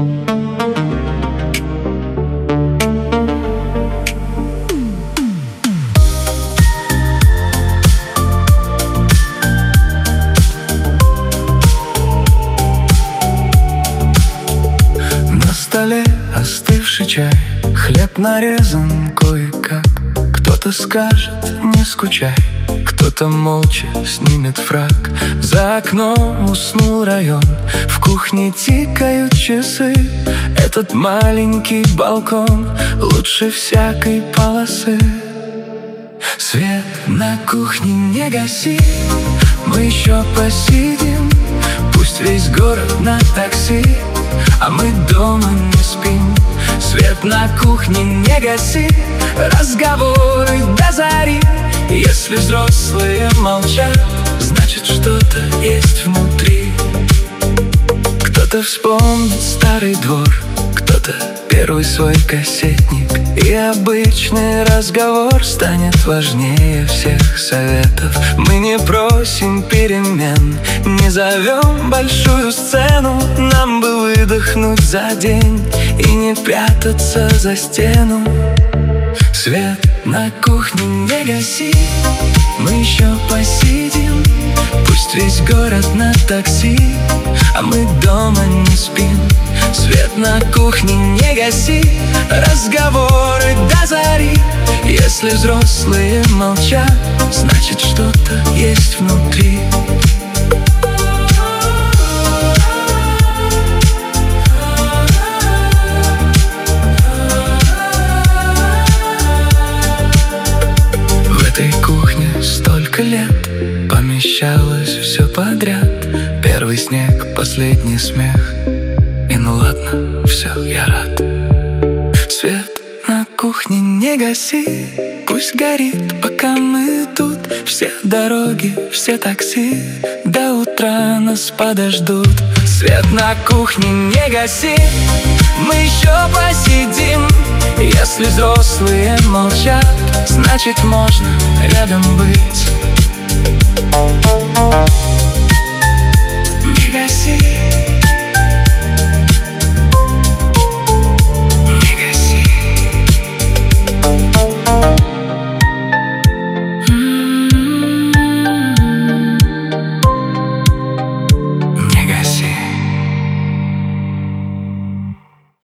На столе остывший чай, хлеб нарезан кое-как. Кто-то скажет: не скучай, кто-то молча снимет фрак. За окном уснул район, в кухне тикают часы. Этот маленький балкон лучше всякой полосы. Свет на кухне не гаси, мы еще посидим. Пусть весь город на такси, а мы дома не спим. Свет на кухне не гаси, разговоры до зари. Если взрослые молчат, значит что-то есть внутри. Кто-то вспомнит старый двор, кто-то первый свой кассетник. И обычный разговор станет важнее всех советов. Мы не просим перемен, не зовем большую сцену. Нам бы выдохнуть за день и не прятаться за стену. Свет на кухне не гаси, мы еще посидим. Пусть весь город на такси, а мы дома не спим. Свет на кухне не гаси, разговоры до зари. Если взрослые молчат, значит что-то есть внутри. В этой кухне столько лет помещалось все подряд. Первый снег, последний смех. И ну ладно, все, я рад. Свет на кухне не гаси, пусть горит, пока мы тут. Все дороги, все такси до утра нас подождут. Свет на кухне не гаси, мы еще посидим. Если взрослые молчат, значит можно рядом быть.